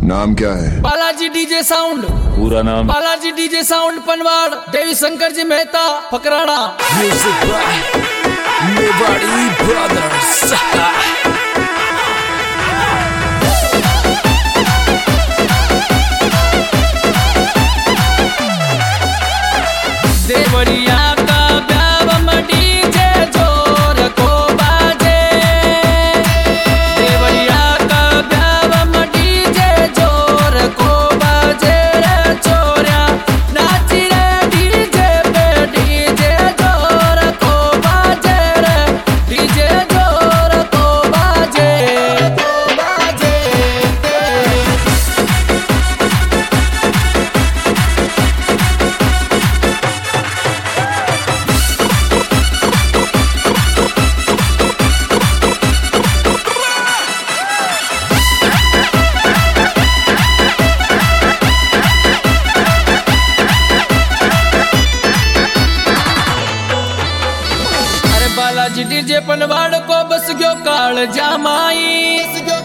नाम क्या है? Balaji DJ sound. पूरा नाम? Balaji DJ sound Panwad, Devi Shankar ji Mehta Fakrana. Music by Mewari brothers. Deoria का ब्यावम डीजे जोर को बाजे। देवरिया का ब्यावम डीजे जोर को बाजे रे चोरिया नाची रे डीजे पे डीजे जोर को बाजे रे डीजे जोर को बाजे बालाजी डीजे पनवाड़ को बस गयो काल जामाई,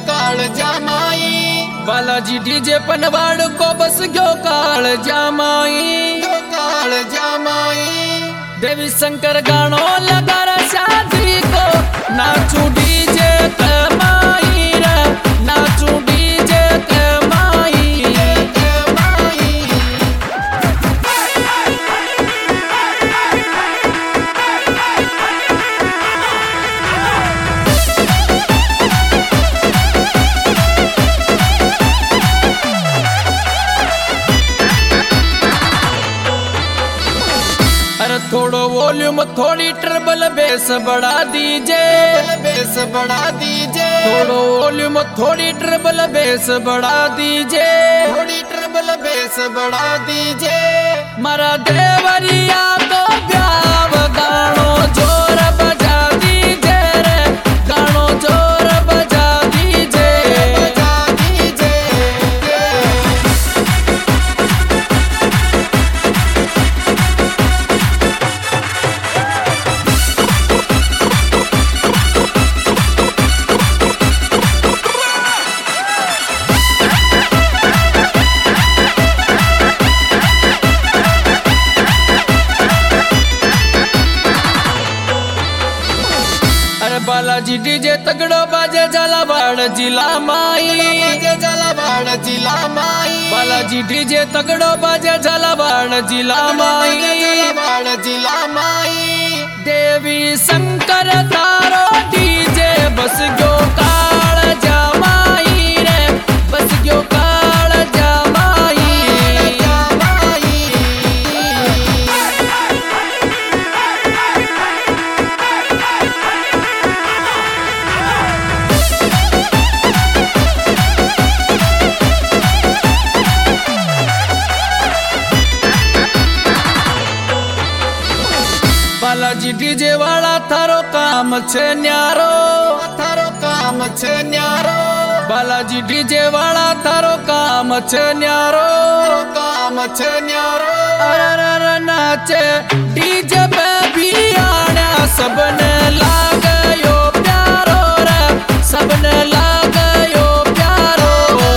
बालाजी डीजे पनवाड़ को बस गयो काल जामाई। देवी शंकर गानो लगा रे शादी को नाचू डीजे कमाई रे नाचू डीजे कमाई। अरे थोड़ो वॉल्यूम थोड़ी ट्रबल बेस बढ़ा दीजे, थोड़ो वॉल्यूम थोड़ी ट्रबल बेस बढ़ा दीजे, मारा देवरिया तो ब्याव गानो जोर बजा दीजे रे गानो जोर बजा दीजे। बालाजी डीजे तगड़ो बाजे झालावाड़ जिला माई, बालाजी डीजे तगड़ो बाजे झालावाड़ जिला माई। देवी शंकर तारो डीजे बस गयो काल जामाई रे बस गयो काल जामाई। बालाजी डीजे वाला थारो काम छे न्यारो, बालाजी डीजे वाला थारो काम छे न्यारो। अरे नाचे डीजे पे भी आना सबने लागयो प्यारो रे सबने लागयो प्यारो।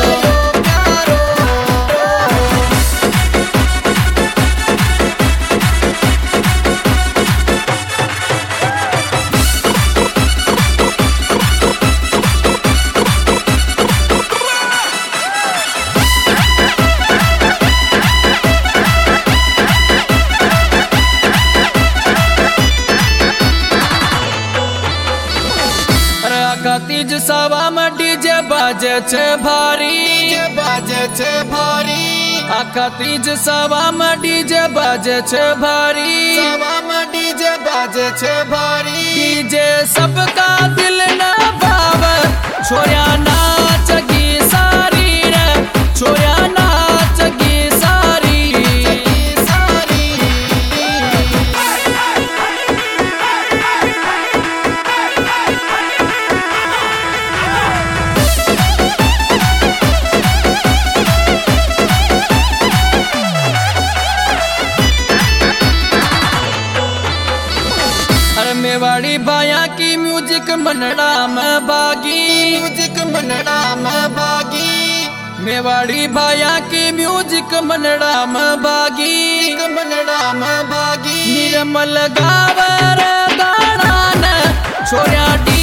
तीज सवा में डीजे बाजे छे भारी, आखा तीज सवा में डीजे बाजे छे भारी, डीजे सबका दिल न भावे छोया नाच गी सारी रे छोया नाच गी सारी। मेवाड़ी बाया की म्यूजिक मनड़ा में बागी, मेवाड़ी भाया की म्यूजिक मनड़ा में बागी निर्मल गावर गाना न छोरिया